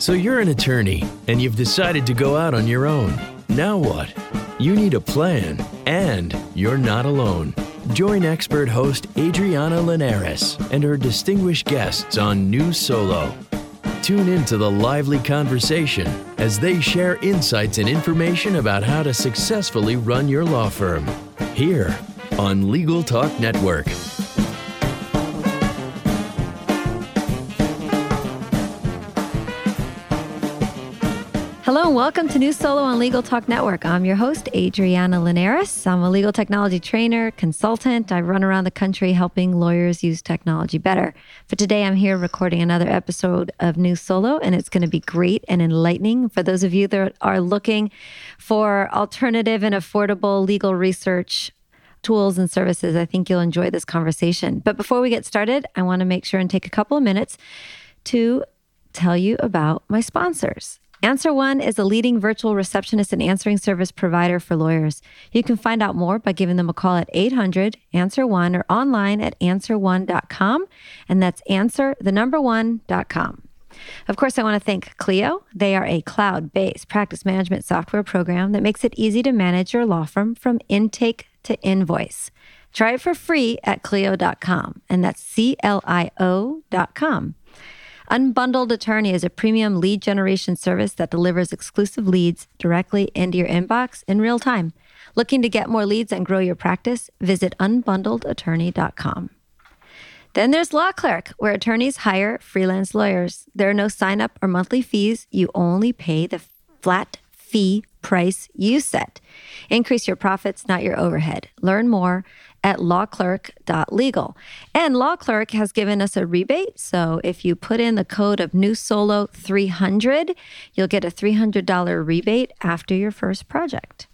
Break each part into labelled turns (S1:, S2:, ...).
S1: So you're an attorney, and you've decided to go out on your own. Now what? You need a plan, and you're not alone. Join expert host Adriana Linares and her distinguished guests on New Solo. Tune into the lively conversation as they share insights and information about how to successfully run your law firm. Here on Legal Talk Network.
S2: Hello and welcome to New Solo on Legal Talk Network. I'm your host, Adriana Linares. I'm a legal technology trainer, consultant. I run around the country helping lawyers use technology better. For today, I'm here recording another episode of New Solo, and it's going to be great and enlightening for those of you that are looking for alternative and affordable legal research tools and services. I think you'll enjoy this conversation. But before we get started, I want to make sure and take a couple of minutes to tell you about my sponsors. Answer One is a leading virtual receptionist and answering service provider for lawyers. You can find out more by giving them a call at 800-ANSWER1 or online at answer1.com. And that's answer1.com. Of course, I want to thank Clio. They are a cloud-based practice management software program that makes it easy to manage your law firm from intake to invoice. Try it for free at Clio.com, and that's CLIO.com. Unbundled Attorney is a premium lead generation service that delivers exclusive leads directly into your inbox in real time. Looking to get more leads and grow your practice? Visit unbundledattorney.com. Then there's Law Clerk, where attorneys hire freelance lawyers. There are no sign-up or monthly fees. You only pay the flat fee price you set. Increase your profits, not your overhead. Learn more at lawclerk.legal. And Law Clerk has given us a rebate. So if you put in the code of NewSolo300, you'll get a $300 rebate after your first project.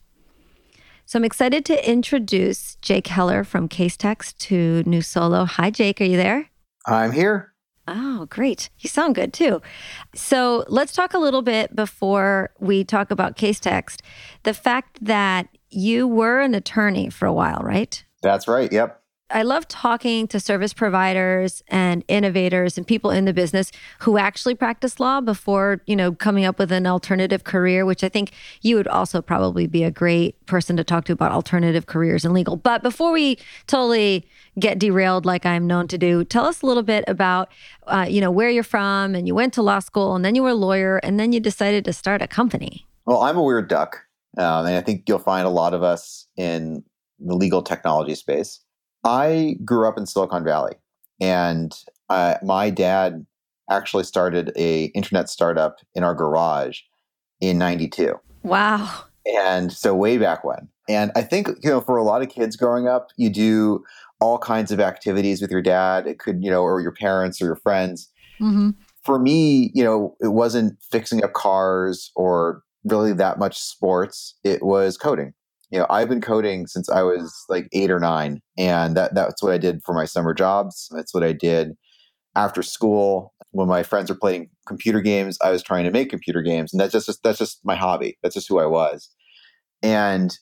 S2: So I'm excited to introduce Jake Heller from Casetext to New Solo. Hi, Jake. Are you there?
S3: I'm here.
S2: Oh, great. You sound good too. So let's talk a little bit before we talk about Casetext. The fact that you were an attorney for a while, right?
S3: That's right. Yep.
S2: I love talking to service providers and innovators and people in the business who actually practice law before, coming up with an alternative career, which I think you would also probably be a great person to talk to about alternative careers in legal. But before we totally get derailed like I'm known to do, tell us a little bit about, where you're from, and you went to law school, and then you were a lawyer, and then you decided to start a company.
S3: Well, I'm a weird duck. And I think you'll find a lot of us in the legal technology space. I grew up in Silicon Valley, and my dad actually started a internet startup in our garage in '92.
S2: Wow.
S3: And so way back when. And I think, for a lot of kids growing up, you do all kinds of activities with your dad. It could, or your parents or your friends.
S2: Mm-hmm.
S3: For me, it wasn't fixing up cars or really that much sports. It was coding. I've been coding since I was like 8 or 9, and that's what I did for my summer jobs. That's what I did after school. When my friends were playing computer games, I was trying to make computer games, and that's just my hobby. That's just who I was. And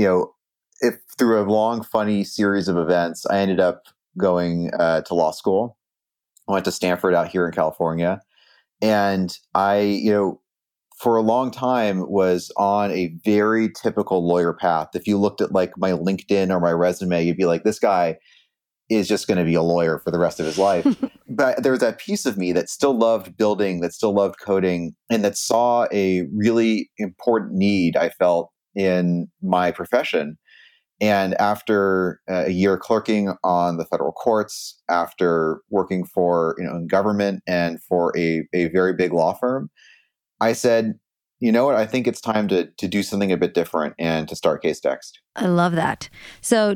S3: if through a long, funny series of events, I ended up going to law school. I went to Stanford out here in California, and I for a long time was on a very typical lawyer path. If you looked at like my LinkedIn or my resume, you'd be like, this guy is just going to be a lawyer for the rest of his life. But there was that piece of me that still loved building, that still loved coding, and that saw a really important need I felt in my profession. And after a year clerking on the federal courts, after working for, in government and for a very big law firm, I said, you know what, I think it's time to do something a bit different and to start Casetext.
S2: I love that. So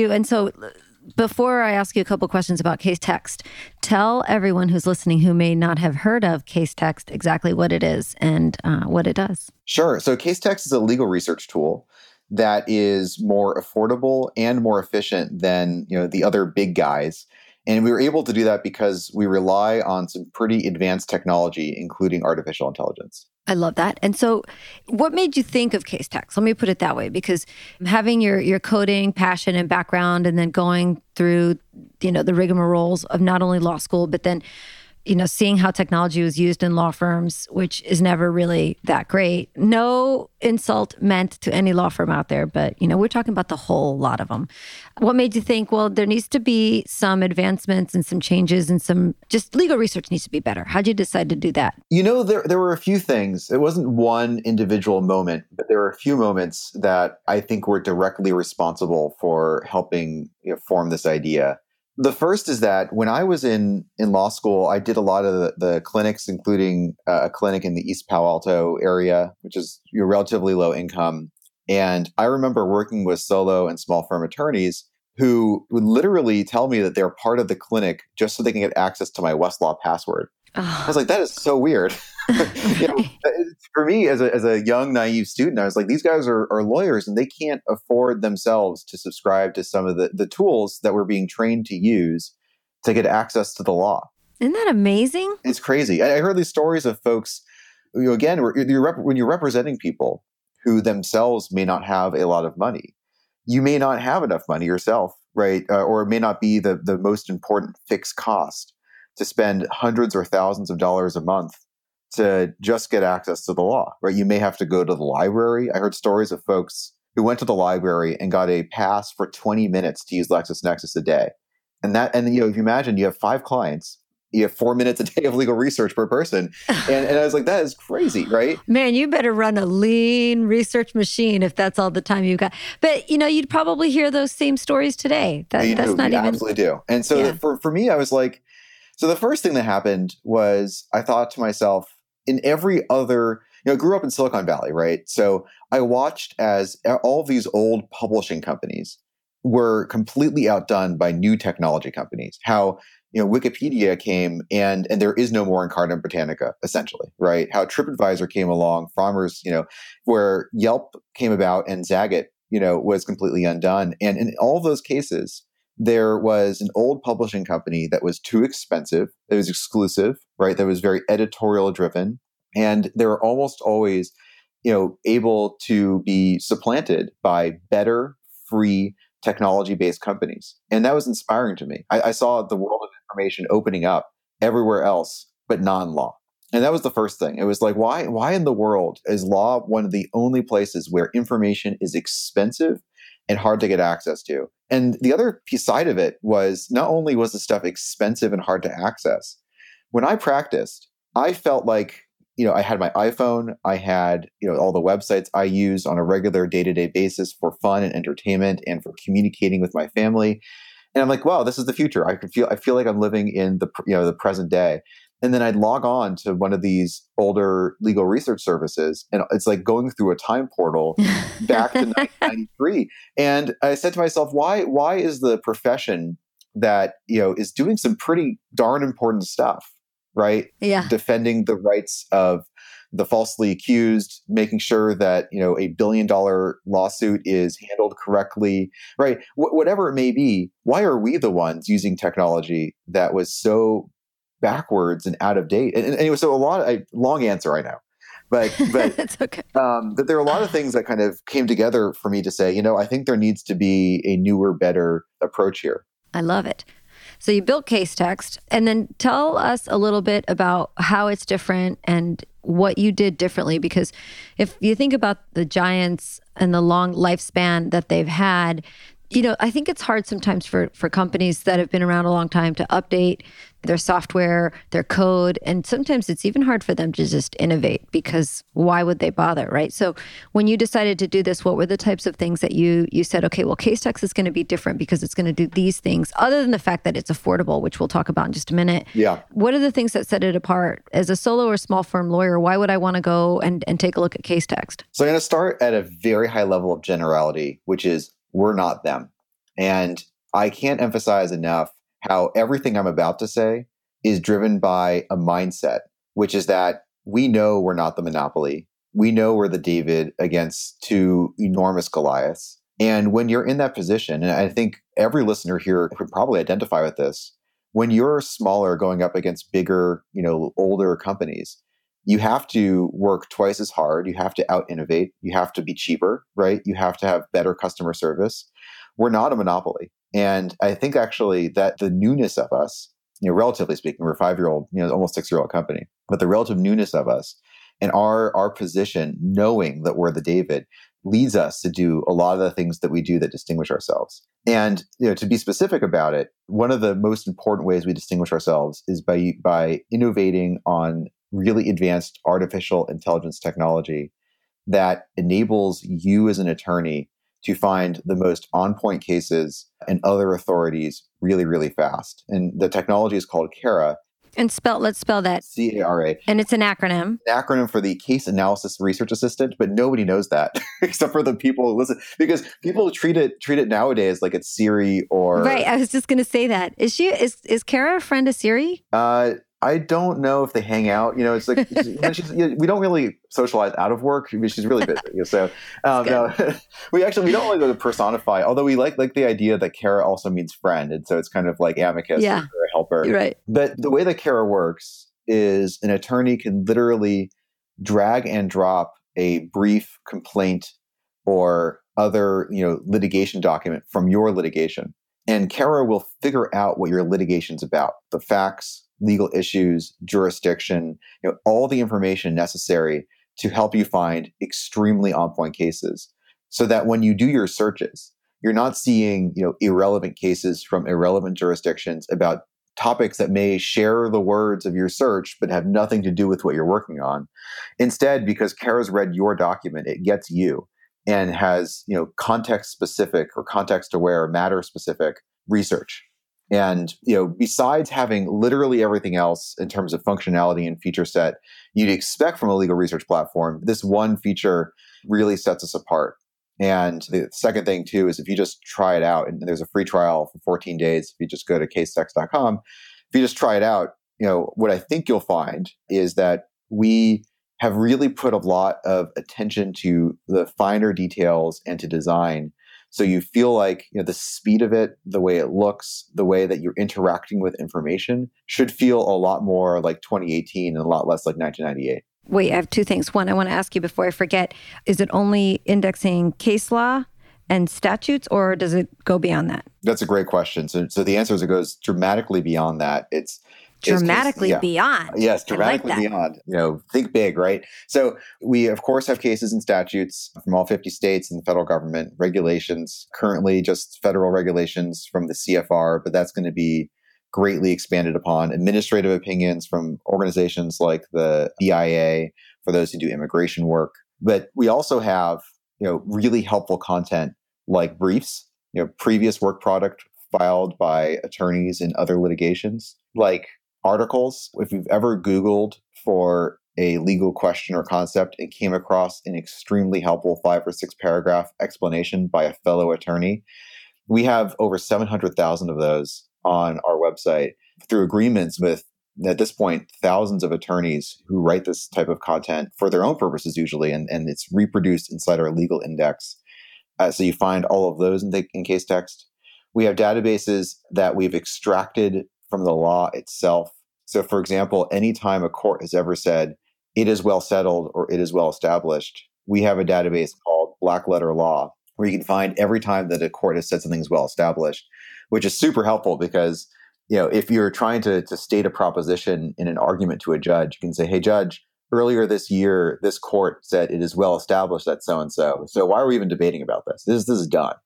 S2: before I ask you a couple questions about Casetext, tell everyone who's listening who may not have heard of Casetext exactly what it is and what it does.
S3: Sure. So Casetext is a legal research tool that is more affordable and more efficient than the other big guys. And we were able to do that because we rely on some pretty advanced technology, including artificial intelligence.
S2: I love that. And so what made you think of Casetext? Let me put it that way, because having your coding passion and background and then going through, the rigmaroles of not only law school, but then seeing how technology was used in law firms, which is never really that great. No insult meant to any law firm out there, but, we're talking about the whole lot of them. What made you think, well, there needs to be some advancements and some changes and some just legal research needs to be better? How'd you decide to do that?
S3: There were a few things. It wasn't one individual moment, but there were a few moments that I think were directly responsible for helping form this idea. The first is that when I was in law school, I did a lot of the clinics, including a clinic in the East Palo Alto area, which is relatively low income. And I remember working with solo and small firm attorneys who would literally tell me that they're part of the clinic just so they can get access to my Westlaw password.
S2: Oh.
S3: I was like, that is so weird. For me, as a young, naive student, I was like, these guys are lawyers and they can't afford themselves to subscribe to some of the tools that we're being trained to use to get access to the law.
S2: Isn't that amazing?
S3: It's crazy. I heard these stories of folks, again, when you're representing people who themselves may not have a lot of money, you may not have enough money yourself, right? Or it may not be the most important fixed cost to spend hundreds or thousands of dollars a month to just get access to the law, right? You may have to go to the library. I heard stories of folks who went to the library and got a pass for 20 minutes to use LexisNexis a day. And if you imagine you have 5 clients, you have 4 minutes a day of legal research per person. And I was like, that is crazy, right?
S2: Man, you better run a lean research machine if that's all the time you've got. But, you'd probably hear those same stories today.
S3: You absolutely do. And so for me, I was like, so the first thing that happened was I thought to myself, in every other, I grew up in Silicon Valley, right? So I watched as all these old publishing companies were completely outdone by new technology companies. How, Wikipedia came and there is no more Encarta Britannica, essentially, right? How TripAdvisor came along, Farmers, where Yelp came about and Zagat, was completely undone. And in all those cases, there was an old publishing company that was too expensive. It was exclusive, right? That was very editorial driven. And they were almost always, able to be supplanted by better, free, technology-based companies. And that was inspiring to me. I saw the world of information opening up everywhere else, but non-law. And that was the first thing. It was like, why in the world is law one of the only places where information is expensive and hard to get access to? And the other side of it was not only was the stuff expensive and hard to access, when I practiced, I felt like, I had my iPhone, I had, all the websites I use on a regular day-to-day basis for fun and entertainment and for communicating with my family. And I'm like, wow, this is the future. I feel like I'm living in the present day. And then I'd log on to one of these older legal research services, and it's like going through a time portal back to 1993. And I said to myself, why is the profession that, is doing some pretty darn important stuff, right?
S2: Yeah.
S3: Defending the rights of the falsely accused, making sure that, a $1 billion lawsuit is handled correctly, right? Whatever it may be, why are we the ones using technology that was so backwards and out of date? And anyway, so long answer, I know, but
S2: it's okay.
S3: That there are a lot of things that kind of came together for me to say, I think there needs to be a newer, better approach here.
S2: I love it. So you built Casetext, and then tell us a little bit about how it's different and what you did differently. Because if you think about the giants and the long lifespan that they've had, I think it's hard sometimes for companies that have been around a long time to update their software, their code. And sometimes it's even hard for them to just innovate, because why would they bother, right? So when you decided to do this, what were the types of things that you said, okay, well, Casetext is going to be different because it's going to do these things, other than the fact that it's affordable, which we'll talk about in just a minute.
S3: Yeah.
S2: What are the things that set it apart? As a solo or small firm lawyer, why would I want to go and take a look at Casetext?
S3: So I'm going to start at a very high level of generality, which is we're not them. And I can't emphasize enough how everything I'm about to say is driven by a mindset, which is that we know we're not the monopoly. We know we're the David against 2 enormous Goliaths. And when you're in that position, and I think every listener here could probably identify with this, when you're smaller going up against bigger, older companies, you have to work twice as hard. You have to out-innovate. You have to be cheaper, right? You have to have better customer service. We're not a monopoly. And I think actually that the newness of us relatively speaking, we're a 5-year-old, almost 6-year-old company, but the relative newness of us and our position, knowing that we're the David, leads us to do a lot of the things that we do that distinguish ourselves. And to be specific about it, one of the most important ways we distinguish ourselves is by innovating on really advanced artificial intelligence technology that enables you as an attorney to find the most on-point cases and other authorities really, really fast. And the technology is called CARA.
S2: And let's spell that.
S3: CARA.
S2: And it's an acronym.
S3: An acronym for the Case Analysis Research Assistant, but nobody knows that except for the people who listen, because people treat it nowadays like it's Siri or...
S2: Right, I was just going to say that. Is Kara a friend of Siri?
S3: I don't know if they hang out. It's like we don't really socialize out of work. I mean, she's really busy. So no, we don't really go to personify. Although we like the idea that Kara also means friend, and so it's kind of like amicus or a helper.
S2: Right.
S3: But the way that Kara works is an attorney can literally drag and drop a brief complaint or other litigation document from your litigation, and Kara will figure out what your litigation's about, the facts, legal issues, jurisdiction, all the information necessary to help you find extremely on-point cases, so that when you do your searches, you're not seeing irrelevant cases from irrelevant jurisdictions about topics that may share the words of your search but have nothing to do with what you're working on. Instead, because Kara's read your document, it gets you and has context-specific or context-aware, matter-specific research. And, besides having literally everything else in terms of functionality and feature set you'd expect from a legal research platform, this one feature really sets us apart. And the second thing, too, is if you just try it out, and there's a free trial for 14 days, if you just go to casetext.com, if you just try it out, what I think you'll find is that we have really put a lot of attention to the finer details and to design. So you feel like the speed of it, the way it looks, the way that you're interacting with information should feel a lot more like 2018 and a lot less like 1998.
S2: Wait, I have two things. One, I want to ask you before I forget, is it only indexing case law and statutes, or does it go beyond that?
S3: That's a great question. So the answer is it goes dramatically beyond that. It's
S2: dramatically beyond.
S3: Yes, dramatically beyond. Think big, right? So we, of course, have cases and statutes from all 50 states and the federal government, regulations, currently just federal regulations from the CFR, but that's going to be greatly expanded upon, administrative opinions from organizations like the BIA for those who do immigration work. But we also have, really helpful content like briefs, previous work product filed by attorneys in other litigations, like articles. If you've ever Googled for a legal question or concept and came across an extremely helpful 5 or 6 paragraph explanation by a fellow attorney, we have over 700,000 of those on our website through agreements with, at this point, thousands of attorneys who write this type of content for their own purposes usually, and it's reproduced inside our legal index. So you find all of those in Casetext. We have databases that we've extracted from the law itself. So for example, anytime a court has ever said, it is well settled or it is well established, we have a database called Black Letter Law, where you can find every time that a court has said something is well established, which is super helpful because, if you're trying to state a proposition in an argument to a judge, you can say, hey, judge, earlier this year, this court said it is well established that so-and-so. So why are we even debating about this? This is done.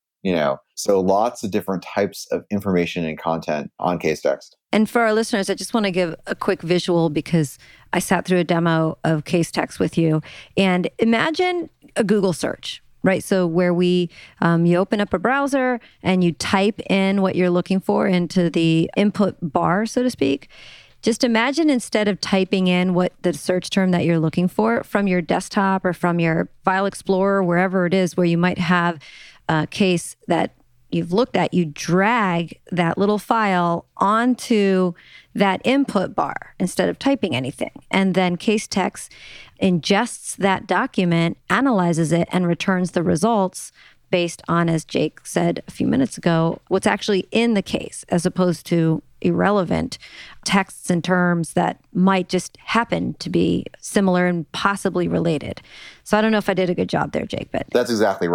S3: So lots of different types of information and content on Casetext.
S2: And for our listeners, I just want to give a quick visual because I sat through a demo of Casetext with you. And imagine a Google search, right? So where you open up a browser and you type in what you're looking for into the input bar, so to speak. Just imagine instead of typing in what the search term that you're looking for from your desktop or from your File Explorer, wherever it is where you might have a case that you've looked at, you drag that little file onto that input bar instead of typing anything. And then Casetext ingests that document, analyzes it, and returns the results based on, as Jake said a few minutes ago, what's actually in the case, as opposed to irrelevant texts and terms that might just happen to be similar and possibly related. So I don't know if I did a good job there, Jake, but...
S3: That's exactly right.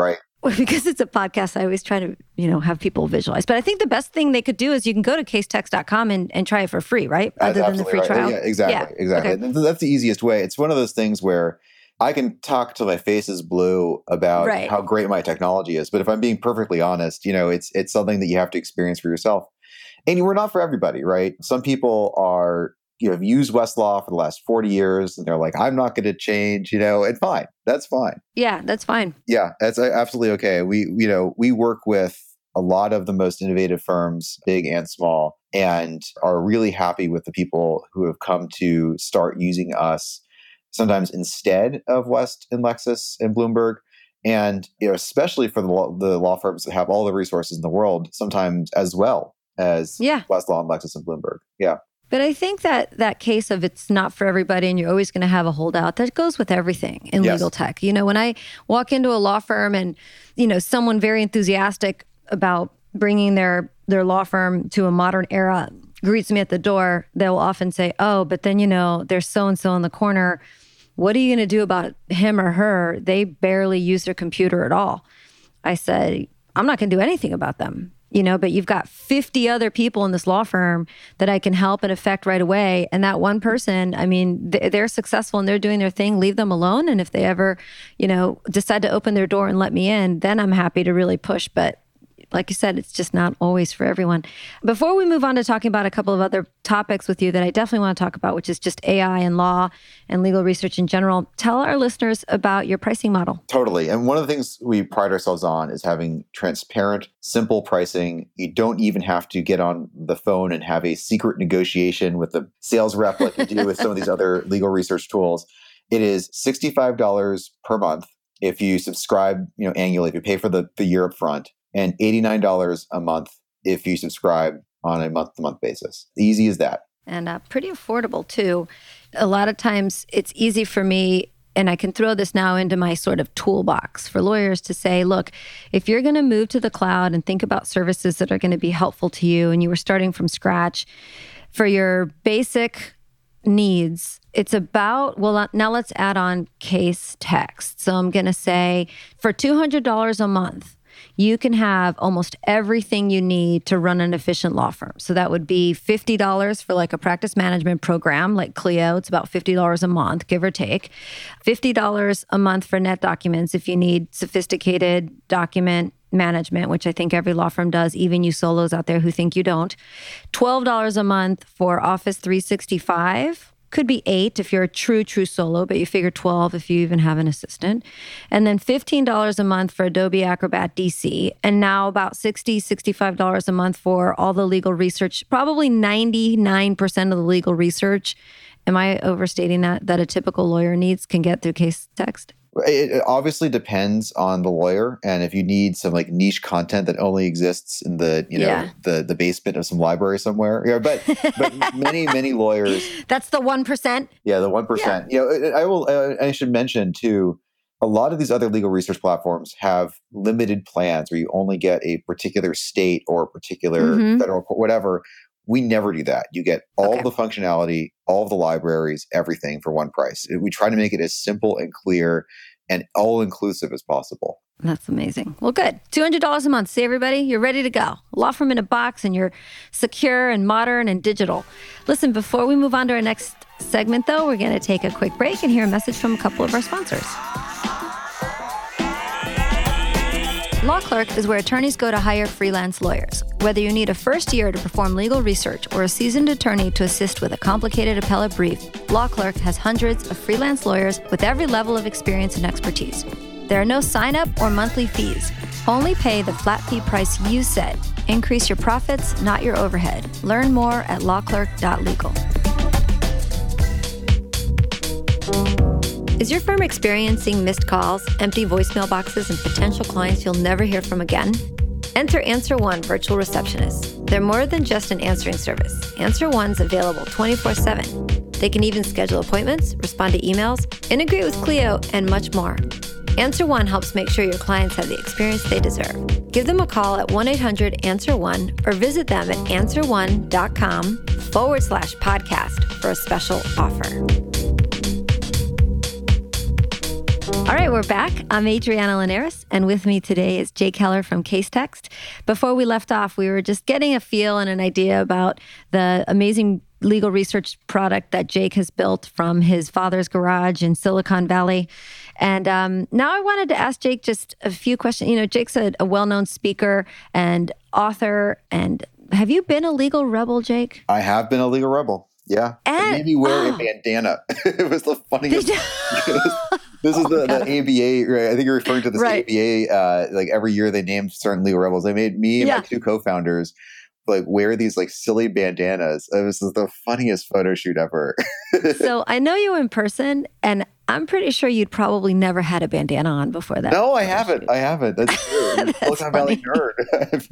S2: because it's a podcast, I always try to, have people visualize. But I think the best thing they could do is you can go to casetext.com and try it for free, right? Other than the free trial.
S3: Yeah, exactly. Okay. That's the easiest way. It's one of those things where I can talk till my face is blue about how great my technology is. But if I'm being perfectly honest, it's something that you have to experience for yourself. And we're not for everybody, right? Some people have used Westlaw for the last 40 years and they're like, I'm not going to change, it's fine. That's fine.
S2: Yeah, that's fine.
S3: Yeah, that's absolutely okay. We work with a lot of the most innovative firms, big and small, and are really happy with the people who have come to start using us sometimes instead of West and Lexis and Bloomberg. And especially for the law firms that have all the resources in the world, sometimes as well as Westlaw and Lexis and Bloomberg. Yeah.
S2: But I think that case of it's not for everybody and you're always going to have a holdout, that goes with everything in legal tech. When I walk into a law firm and, someone very enthusiastic about bringing their law firm to a modern era greets me at the door, they'll often say, oh, but then, there's so-and-so in the corner. What are you going to do about him or her? They barely use their computer at all. I said, I'm not going to do anything about them. But you've got 50 other people in this law firm that I can help and affect right away. And that one person, they're successful and they're doing their thing, leave them alone. And if they ever, decide to open their door and let me in, then I'm happy to really push. But like you said, it's just not always for everyone. Before we move on to talking about a couple of other topics with you that I definitely want to talk about, which is just AI and law and legal research in general, tell our listeners about your pricing model.
S3: Totally. And one of the things we pride ourselves on is having transparent, simple pricing. You don't even have to get on the phone and have a secret negotiation with the sales rep like you do with some of these other legal research tools. It is $65 per month if you subscribe annually, if you pay for the year up front, and $89 a month if you subscribe on a month-to-month basis. Easy as that.
S2: And pretty affordable, too. A lot of times it's easy for me, and I can throw this now into my sort of toolbox for lawyers to say, look, if you're going to move to the cloud and think about services that are going to be helpful to you, and you were starting from scratch, for your basic needs, it's about, now let's add on Casetext. So I'm going to say for $200 a month, you can have almost everything you need to run an efficient law firm. So that would be $50 for like a practice management program like Clio. It's about $50 a month, give or take. $50 a month for NetDocuments if you need sophisticated document management, which I think every law firm does, even you solos out there who think you don't. $12 a month for Office 365. Could be $8 if you're a true solo, but you figure $12 if you even have an assistant. And then $15 a month for Adobe Acrobat DC. And now about $60, $65 a month for all the legal research, probably 99% of the legal research. Am I overstating that a typical lawyer needs can get through Casetext?
S3: It obviously depends on the lawyer, and if you need some like niche content that only exists in the the basement of some library somewhere, but many lawyers.
S2: That's the 1%.
S3: Yeah, the 1%. Yeah. I should mention too, a lot of these other legal research platforms have limited plans where you only get a particular state or a particular federal court, whatever. We never do that. You get all the functionality, all of the libraries, everything for one price. We try to make it as simple and clear and all-inclusive as possible.
S2: That's amazing. Well, good. $200 a month. See, everybody, you're ready to go. Law firm in a box, and you're secure and modern and digital. Listen, before we move on to our next segment, though, we're going to take a quick break and hear a message from a couple of our sponsors. Law Clerk is where attorneys go to hire freelance lawyers. Whether you need a first year to perform legal research or a seasoned attorney to assist with a complicated appellate brief, Law Clerk has hundreds of freelance lawyers with every level of experience and expertise. There are no sign-up or monthly fees. Only pay the flat fee price you set. Increase your profits, not your overhead. Learn more at lawclerk.legal. Is your firm experiencing missed calls, empty voicemail boxes, and potential clients you'll never hear from again? Enter Answer One Virtual Receptionists. They're more than just an answering service. Answer One's available 24/7. They can even schedule appointments, respond to emails, integrate with Clio, and much more. Answer One helps make sure your clients have the experience they deserve. Give them a call at 1-800-ANSWER1 or visit them at answer1.com/podcast for a special offer. All right, we're back. I'm Adriana Linares, and with me today is Jake Heller from Casetext. Before we left off, we were just getting a feel and an idea about the amazing legal research product that Jake has built from his father's garage in Silicon Valley. And now I wanted to ask Jake just a few questions. You know, Jake's a well-known speaker and author. And have you been a legal rebel, Jake?
S3: I have been a legal rebel. Yeah.
S2: And,
S3: it made me wear a bandana. It was the funniest. This is the ABA, right? I think you're referring to this ABA. Like every year they named certain legal rebels. They made me and my two co-founders like wear these like silly bandanas. It was the funniest photo shoot ever.
S2: So I know you in person, and I'm pretty sure you'd probably never had a bandana on before that.
S3: No, I haven't. Shoot. I haven't. That's true. Silicon Valley nerd. I've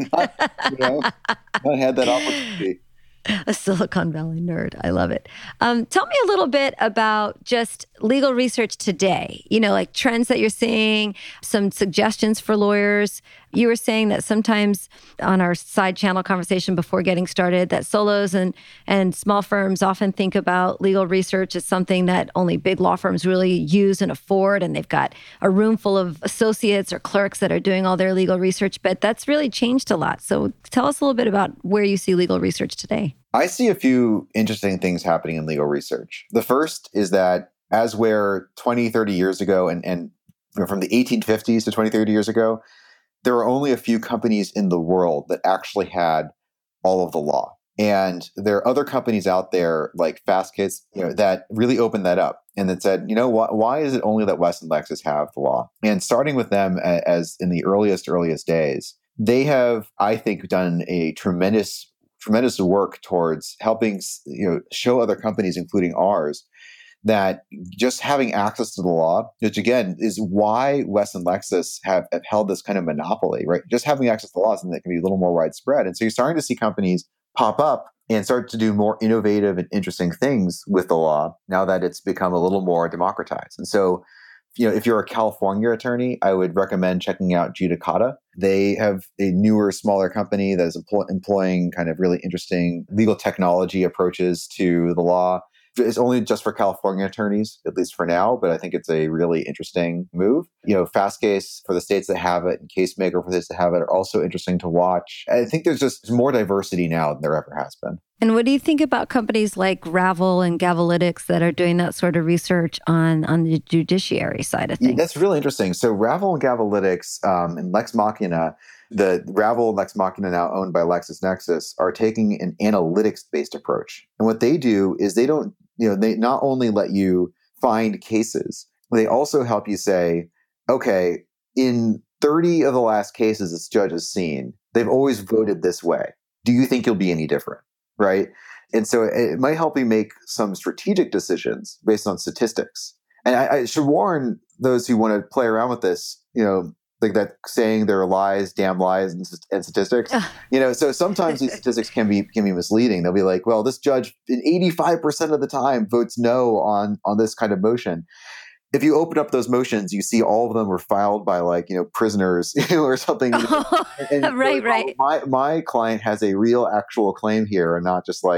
S3: not had that opportunity.
S2: A Silicon Valley nerd. I love it. Tell me a little bit about just legal research today, you know, like trends that you're seeing, some suggestions for lawyers. You were saying that sometimes on our side channel conversation before getting started, that solos and small firms often think about legal research as something that only big law firms really use and afford. And they've got a room full of associates or clerks that are doing all their legal research. But that's really changed a lot. So tell us a little bit about where you see legal research today.
S3: I see a few interesting things happening in legal research. The first is that as where 20, 30 years ago, and from the 1850s to 20, 30 years ago, there were only a few companies in the world that actually had all of the law. And there are other companies out there like Fastcase, that really opened that up and that said, you know what, why is it only that Wes and Lexus have the law? And starting with them as in the earliest days, they have, I think, done a tremendous work towards helping, show other companies, including ours, that just having access to the law, which again is why Wes and Lexus have held this kind of monopoly, right? Just having access to the law is something that can be a little more widespread. And so you're starting to see companies pop up and start to do more innovative and interesting things with the law now that it's become a little more democratized. And so, if you're a California attorney, I would recommend checking out Judicata. They have a newer, smaller company that is employing kind of really interesting legal technology approaches to the law. It's only just for California attorneys, at least for now, but I think it's a really interesting move. Fastcase for the states that have it and CaseMaker for the states that have it are also interesting to watch. I think there's more diversity now than there ever has been.
S2: And what do you think about companies like Ravel and Gavalytics that are doing that sort of research on the judiciary side of things?
S3: That's really interesting. So Ravel and Gavalytics and Lex Machina, the Ravel and Lex Machina now owned by LexisNexis, are taking an analytics-based approach. And what they do is they not only let you find cases, they also help you say, okay, in 30 of the last cases this judge has seen, they've always voted this way. Do you think you'll be any different? Right? And so it might help you make some strategic decisions based on statistics. And I should warn those who want to play around with this, like that saying there are lies, damn lies, and statistics. So sometimes these statistics can be misleading. They'll be like, well, this judge in 85% of the time votes no on this kind of motion. If you open up those motions, you see all of them were filed by prisoners or something. And
S2: right.
S3: My client has a real actual claim here and not just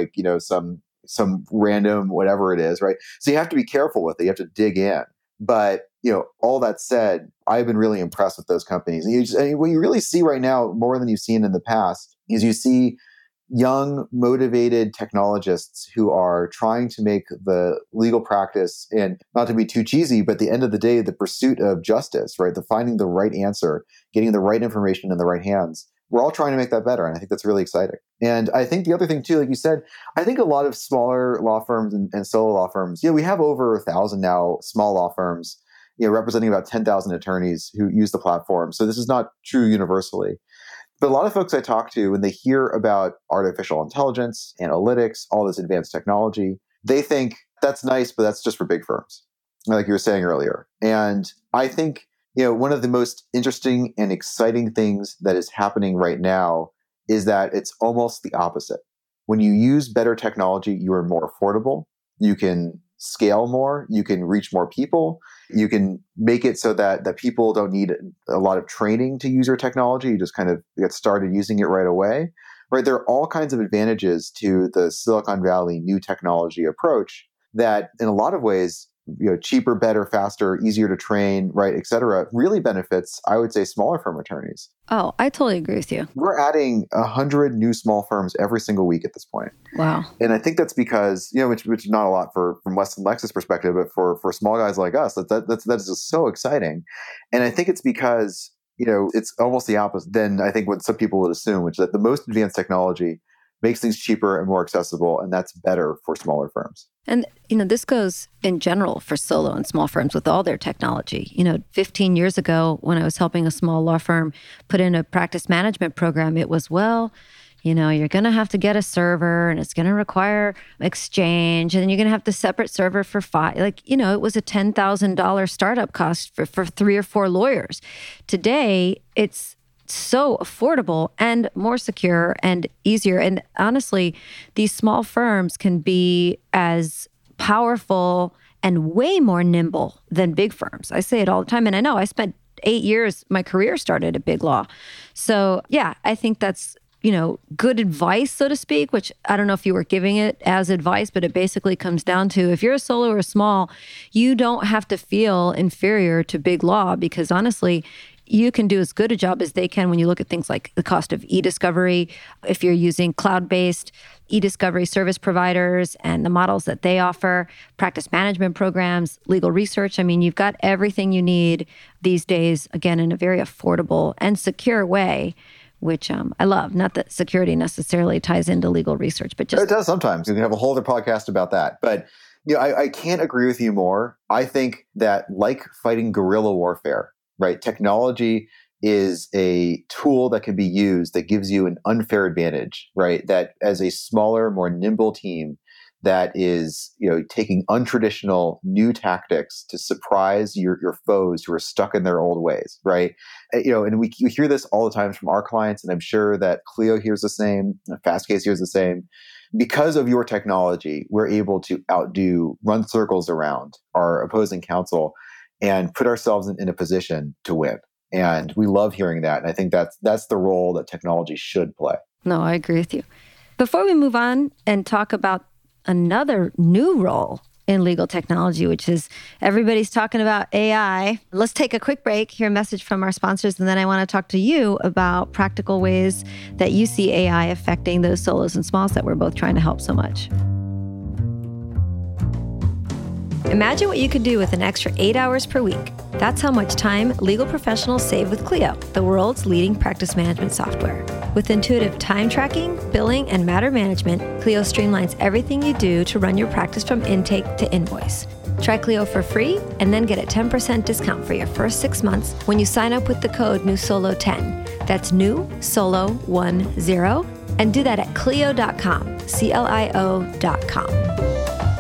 S3: some random whatever it is, right? So you have to be careful with it. You have to dig in. But, all that said, I've been really impressed with those companies. And what you really see right now, more than you've seen in the past, is you see young, motivated technologists who are trying to make the legal practice, and not to be too cheesy, but at the end of the day, the pursuit of justice, right? The finding the right answer, getting the right information in the right hands. We're all trying to make that better. And I think that's really exciting. And I think the other thing too, like you said, I think a lot of smaller law firms and solo law firms, we have over 1,000 now small law firms, representing about 10,000 attorneys who use the platform. So this is not true universally. But a lot of folks I talk to, when they hear about artificial intelligence, analytics, all this advanced technology, they think that's nice, but that's just for big firms, like you were saying earlier. And I think, one of the most interesting and exciting things that is happening right now is that it's almost the opposite. When you use better technology, you are more affordable. You can scale more. You can reach more people. You can make it so that people don't need a lot of training to use your technology. You just kind of get started using it right away. Right? There are all kinds of advantages to the Silicon Valley new technology approach that in a lot of ways cheaper, better, faster, easier to train, right, et cetera, really benefits, I would say, smaller firm attorneys.
S2: Oh, I totally agree with you.
S3: We're adding 100 new small firms every single week at this point.
S2: Wow.
S3: And I think that's because, which is not a lot from Weston Lexus perspective, but for small guys like us, that's just so exciting. And I think it's because, it's almost the opposite than I think what some people would assume, which is that the most advanced technology makes things cheaper and more accessible, and that's better for smaller firms.
S2: And, this goes in general for solo and small firms with all their technology. 15 years ago, when I was helping a small law firm put in a practice management program, it was, you're going to have to get a server and it's going to require Exchange, and then you're going to have the separate server for five. It was a $10,000 startup cost for 3 or 4 lawyers. Today, it's so affordable and more secure and easier. And honestly, these small firms can be as powerful and way more nimble than big firms. I say it all the time. And I know I spent 8 years, my career started at big law. So yeah, I think that's, good advice, so to speak, which I don't know if you were giving it as advice, but it basically comes down to, if you're a solo or a small, you don't have to feel inferior to big law, because honestly, you can do as good a job as they can when you look at things like the cost of e-discovery. If you're using cloud-based e-discovery service providers and the models that they offer, practice management programs, legal research, you've got everything you need these days, again, in a very affordable and secure way, which I love. Not that security necessarily ties into legal research, but just...
S3: It does sometimes. You can have a whole other podcast about that. But I can't agree with you more. I think that, like fighting guerrilla warfare, right? Technology is a tool that can be used that gives you an unfair advantage, right? That as a smaller, more nimble team that is, taking untraditional new tactics to surprise your foes who are stuck in their old ways, right? And we hear this all the time from our clients, and I'm sure that Clio hears the same, Fastcase hears the same. Because of your technology, we're able to run circles around our opposing counsel and put ourselves in a position to win. And we love hearing that. And I think that's the role that technology should play.
S2: No, I agree with you. Before we move on and talk about another new role in legal technology, which is everybody's talking about AI, let's take a quick break, hear a message from our sponsors, and then I want to talk to you about practical ways that you see AI affecting those solos and smalls that we're both trying to help so much. Imagine what you could do with an extra 8 hours per week. That's how much time legal professionals save with Clio, the world's leading practice management software. With intuitive time tracking, billing, and matter management, Clio streamlines everything you do to run your practice from intake to invoice. Try Clio for free and then get a 10% discount for your first 6 months when you sign up with the code NEWSOLO10. That's NEWSOLO10. And do that at Clio.com, CLIO.com.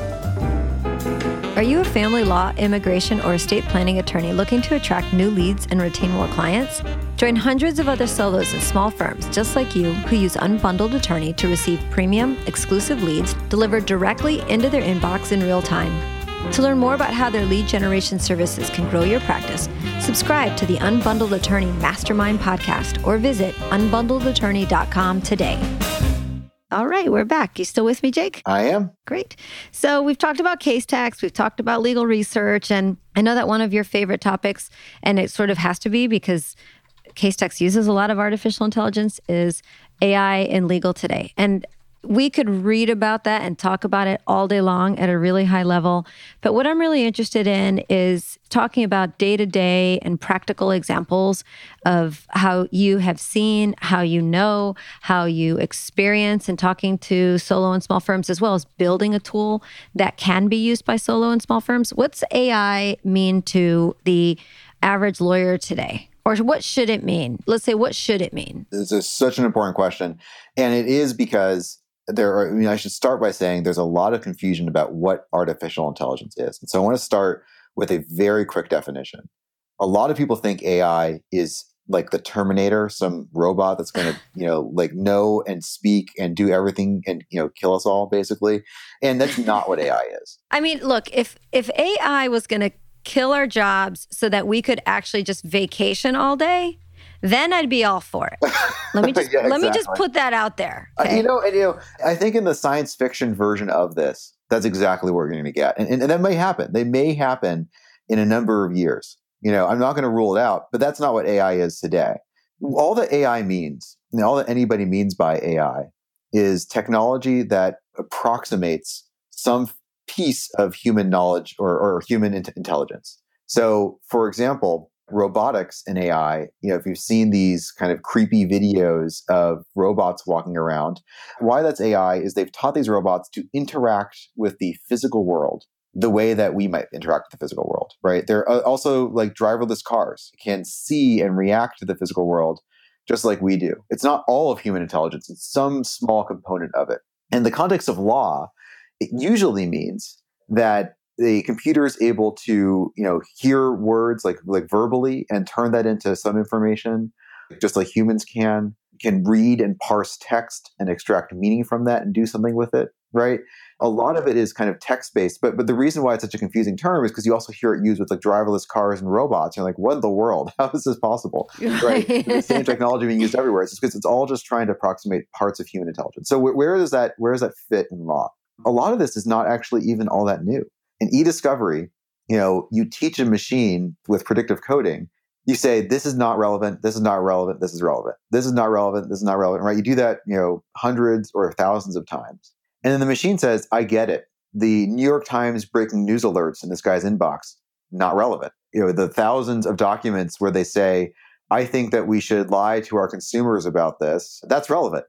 S2: Are you a family law, immigration, or estate planning attorney looking to attract new leads and retain more clients? Join hundreds of other solos and small firms just like you who use Unbundled Attorney to receive premium, exclusive leads delivered directly into their inbox in real time. To learn more about how their lead generation services can grow your practice, subscribe to the Unbundled Attorney Mastermind podcast or visit unbundledattorney.com today. All right, we're back. You still with me, Jake?
S3: I am.
S2: Great. So we've talked about Casetext, we've talked about legal research, and I know that one of your favorite topics, and it sort of has to be because Casetext uses a lot of artificial intelligence, is AI in legal today. And we could read about that and talk about it all day long at a really high level. But what I'm really interested in is talking about day-to-day and practical examples of how you have seen, how you know, how you experience, and talking to solo and small firms, as well as building a tool that can be used by solo and small firms. What's AI mean to the average lawyer today? Or what should it mean? Let's say, what should it mean?
S3: This is such an important question. And it is because I should start by saying there's a lot of confusion about what artificial intelligence is. And so I want to start with a very quick definition. A lot of people think AI is like the Terminator, some robot that's going to, know and speak and do everything and, kill us all, basically. And that's not what AI is.
S2: I mean, look, if AI was going to kill our jobs so that we could actually just vacation all day, then I'd be all for it. Let me just put that out there. Okay?
S3: I think in the science fiction version of this, That's exactly what we're going to get. And that may happen. They may happen in a number of years. I'm not going to rule it out, but that's not what AI is today. All that AI means, all that anybody means by AI is technology that approximates some piece of human knowledge or human intelligence. So, for example, robotics and AI, if you've seen these kind of creepy videos of robots walking around, why that's AI is they've taught these robots to interact with the physical world the way that we might interact with the physical world, right? They're also like driverless cars can see and react to the physical world just like we do. It's not all of human intelligence. It's some small component of it. In the context of law, it usually means that the computer is able to, hear words like verbally and turn that into some information, just like humans can read and parse text and extract meaning from that and do something with it, right? A lot of it is kind of text-based, but the reason why it's such a confusing term is because you also hear it used with like driverless cars and robots. You're like, what in the world? How is this possible? Right? The same technology being used everywhere. It's just because it's all just trying to approximate parts of human intelligence. So where does that fit in law? A lot of this is not actually even all that new. In e-discovery, you teach a machine with predictive coding. You say, this is not relevant, this is not relevant, this is relevant. This is not relevant, this is not relevant, right? You do that, hundreds or thousands of times. And then the machine says, I get it. The New York Times breaking news alerts in this guy's inbox, not relevant. The thousands of documents where they say, I think that we should lie to our consumers about this, that's relevant.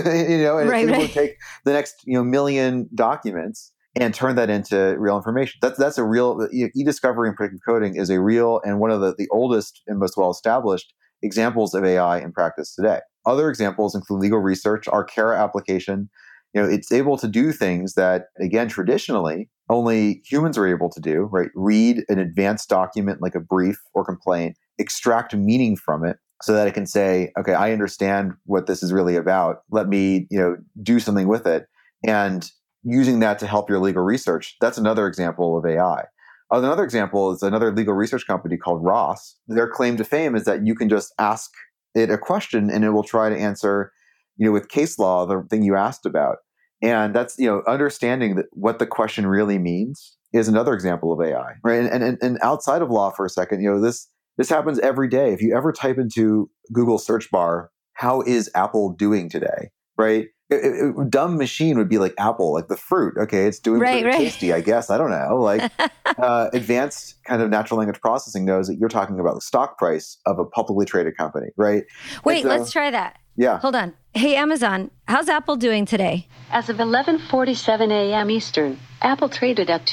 S3: And
S2: right,
S3: it's able to take the next million documents and turn that into real information. That's a real, e-discovery and predictive coding is a real and one of the oldest and most well-established examples of AI in practice today. Other examples include legal research, our Kara application. It's able to do things that, again, traditionally only humans are able to do, right? Read an advanced document like a brief or complaint, extract meaning from it so that it can say, okay, I understand what this is really about. Let me, do something with it. And using that to help your legal research, that's another example of AI. Another example is another legal research company called Ross. Their claim to fame is that you can just ask it a question and it will try to answer, with case law, the thing you asked about. And that's, understanding that what the question really means is another example of AI, right? And outside of law for a second, this happens every day. If you ever type into Google search bar, how is Apple doing today, right? Dumb machine would be like Apple, like the fruit. Okay, it's doing pretty tasty, I guess. I don't know. Like advanced kind of natural language processing knows that you're talking about the stock price of a publicly traded company, right?
S2: Wait, let's try that.
S3: Yeah.
S2: Hold on. Hey, Amazon, how's Apple doing today?
S4: As of 11:47 a.m. Eastern, Apple traded at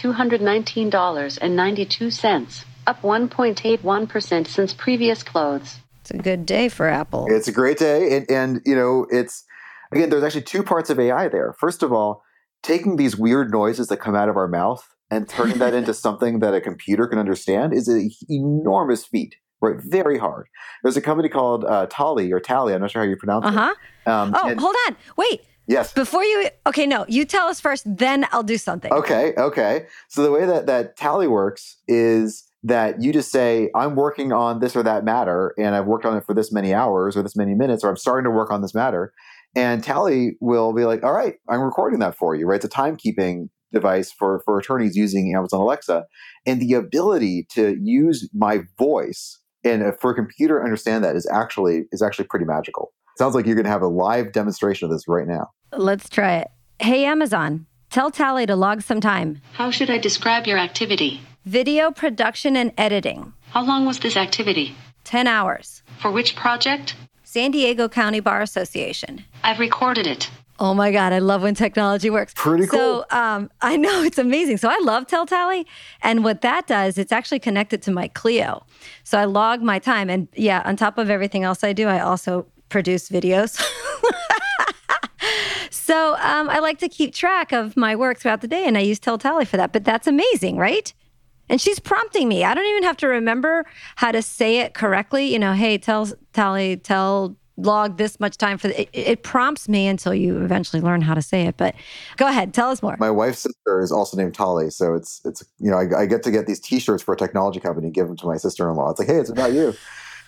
S4: $219.92, up 1.81% since previous close.
S2: It's a good day for Apple.
S3: It's a great day. And it's, again, there's actually two parts of AI there. First of all, taking these weird noises that come out of our mouth and turning that into something that a computer can understand is an enormous feat. Right, very hard. There's a company called Tally, I'm not sure how you pronounce it.
S2: Hold on. Wait.
S3: Yes.
S2: You tell us first, then I'll do something.
S3: Okay. So the way that Tally works is that you just say, I'm working on this or that matter, and I've worked on it for this many hours or this many minutes, or I'm starting to work on this matter. And Tally will be like, all right, I'm recording that for you, right? It's a timekeeping device for attorneys using Amazon Alexa. And the ability to use my voice and for a computer to understand that is actually pretty magical. Sounds like you're going to have a live demonstration of this right now.
S2: Let's try it. Hey, Amazon, tell Tally to log some time.
S4: How should I describe your activity?
S2: Video production and editing.
S4: How long was this activity?
S2: 10 hours.
S4: For which project?
S2: San Diego County Bar Association.
S4: I've recorded it.
S2: Oh my God, I love when technology works.
S3: Pretty cool.
S2: So I know, it's amazing. So I love Tell Tally. And what that does, it's actually connected to my Clio. So I log my time. And yeah, on top of everything else I do, I also produce videos. So I like to keep track of my work throughout the day, and I use Tell Tally for that. But that's amazing, right? And she's prompting me. I don't even have to remember how to say it correctly. Hey, tell Tally, log this much time for it prompts me until you eventually learn how to say it. But go ahead, tell us more.
S3: My wife's sister is also named Tali, so it's I get to get these T-shirts for a technology company, give them to my sister-in-law. It's like, hey, it's about you.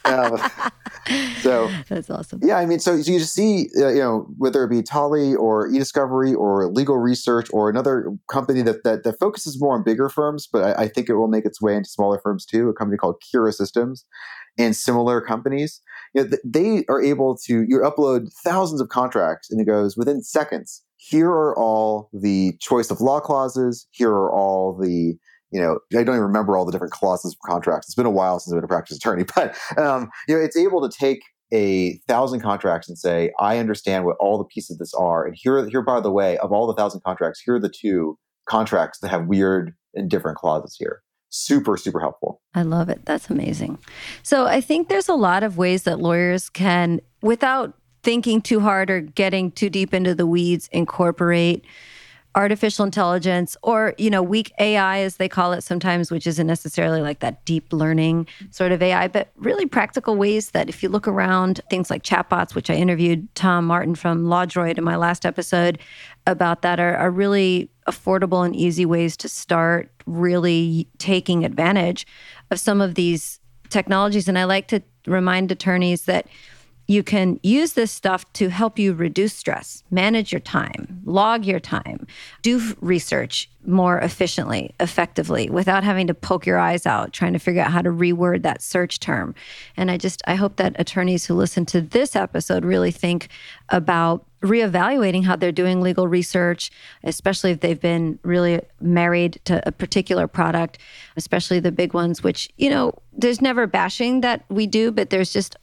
S3: So
S2: that's awesome.
S3: Yeah, I mean, so you just see, whether it be Tolly or eDiscovery or Legal Research or another company that focuses more on bigger firms, but I think it will make its way into smaller firms too. A company called Kira Systems and similar companies, they are able to upload thousands of contracts, and it goes within seconds. Here are all the choice of law clauses. Here are all the I don't even remember all the different clauses of contracts. It's been a while since I've been a practice attorney, but it's able to take 1,000 contracts and say, I understand what all the pieces of this are. And here, by the way, of all the 1,000 contracts, here are the 2 contracts that have weird and different clauses here. Super, super helpful.
S2: I love it. That's amazing. So I think there's a lot of ways that lawyers can, without thinking too hard or getting too deep into the weeds, incorporate artificial intelligence or, weak AI, as they call it sometimes, which isn't necessarily like that deep learning sort of AI, but really practical ways that if you look around, things like chatbots, which I interviewed Tom Martin from LawDroid in my last episode about that, are really affordable and easy ways to start really taking advantage of some of these technologies. And I like to remind attorneys that you can use this stuff to help you reduce stress, manage your time, log your time, do research more efficiently, effectively, without having to poke your eyes out, trying to figure out how to reword that search term. And I hope that attorneys who listen to this episode really think about reevaluating how they're doing legal research, especially if they've been really married to a particular product, especially the big ones, which, there's never bashing that we do, but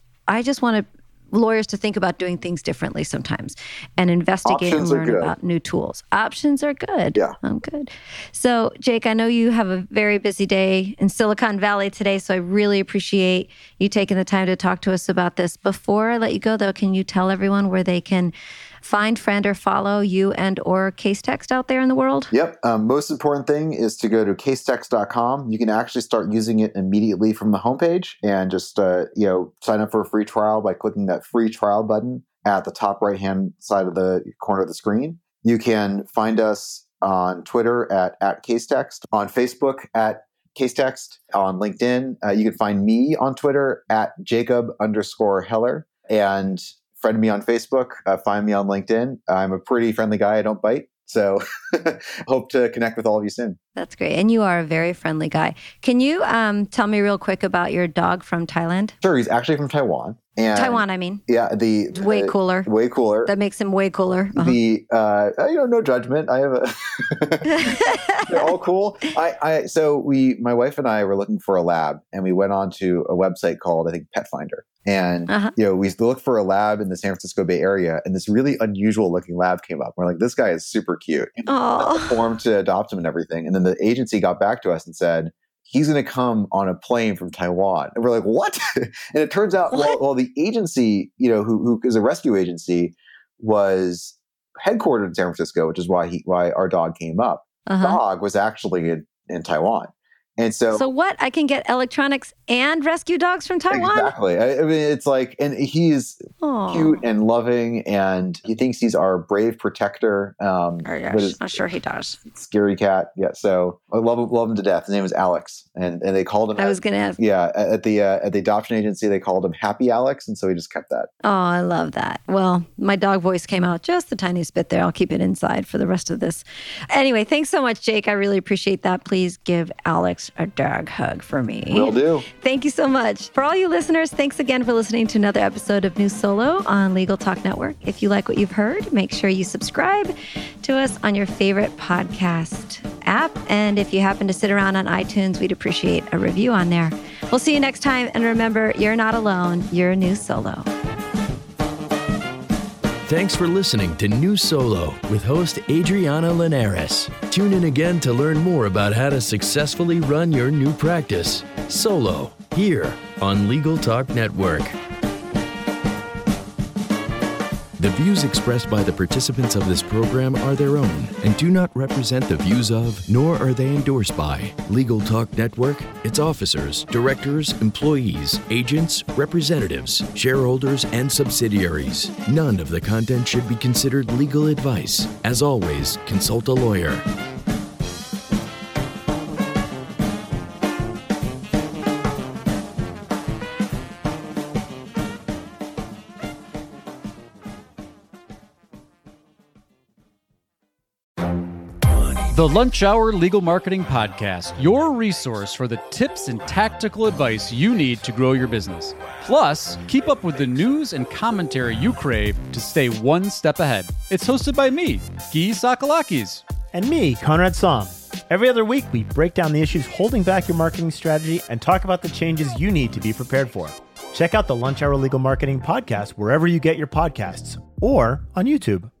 S2: I just want lawyers to think about doing things differently sometimes and investigate and learn about new tools. Options are good.
S3: Yeah.
S2: I'm good. So, Jake, I know you have a very busy day in Silicon Valley today, so I really appreciate you taking the time to talk to us about this. Before I let you go, though, can you tell everyone where they can find, friend, or follow you and or Casetext out there in the world?
S3: Yep. Most important thing is to go to casetext.com. You can actually start using it immediately from the homepage and just sign up for a free trial by clicking that free trial button at the top right-hand side of the corner of the screen. You can find us on Twitter at Casetext, on Facebook at Casetext, on LinkedIn. You can find me on Twitter at Jacob_Heller, and friend me on Facebook, find me on LinkedIn. I'm a pretty friendly guy. I don't bite. So hope to connect with all of you soon.
S2: That's great. And you are a very friendly guy. Can you tell me real quick about your dog from Thailand?
S3: Sure. He's actually from Taiwan. And
S2: Taiwan, I mean.
S3: Yeah.
S2: It's way cooler.
S3: Way cooler.
S2: That makes him way cooler.
S3: Uh-huh. No judgment. I have they're all cool. My wife and I were looking for a lab, and we went on to a website called, I think, Pet Finder. And, we looked for a lab in the San Francisco Bay Area, and this really unusual looking lab came up. We're like, this guy is super cute.
S2: Oh.
S3: Form to adopt him and everything. And then the agency got back to us and said, he's going to come on a plane from Taiwan. And we're like, what? And it turns out, well, the agency, who is a rescue agency, was headquartered in San Francisco, which is why our dog came up. The dog was actually in Taiwan. And so
S2: what? I can get electronics and rescue dogs from Taiwan?
S3: Exactly. I mean, it's like, and he's cute and loving, and he thinks he's our brave protector.
S2: Yes, I'm sure he does.
S3: Scary cat. Yeah. So I love him to death. His name is Alex, and they called him.
S2: I was going to ask.
S3: Yeah. At the adoption agency, they called him Happy Alex, and so he just kept that.
S2: Oh, I love that. Well, my dog voice came out just the tiniest bit there. I'll keep it inside for the rest of this. Anyway, thanks so much, Jake. I really appreciate that. Please give Alex a dog hug for me.
S3: Will do.
S2: Thank you so much. For all you listeners, thanks again for listening to another episode of New Solo on Legal Talk Network. If you like what you've heard, make sure you subscribe to us on your favorite podcast app. And if you happen to sit around on iTunes, we'd appreciate a review on there. We'll see you next time. And remember, you're not alone. You're New Solo.
S1: Thanks for listening to New Solo with host Adriana Linares. Tune in again to learn more about how to successfully run your new practice solo here on Legal Talk Network. The views expressed by the participants of this program are their own and do not represent the views of, nor are they endorsed by, Legal Talk Network, its officers, directors, employees, agents, representatives, shareholders, and subsidiaries. None of the content should be considered legal advice. As always, consult a lawyer.
S5: The Lunch Hour Legal Marketing Podcast, your resource for the tips and tactical advice you need to grow your business. Plus, keep up with the news and commentary you crave to stay one step ahead. It's hosted by me, Guy Sakalakis.
S6: And me, Conrad Somm. Every other week, we break down the issues holding back your marketing strategy and talk about the changes you need to be prepared for. Check out the Lunch Hour Legal Marketing Podcast wherever you get your podcasts or on YouTube.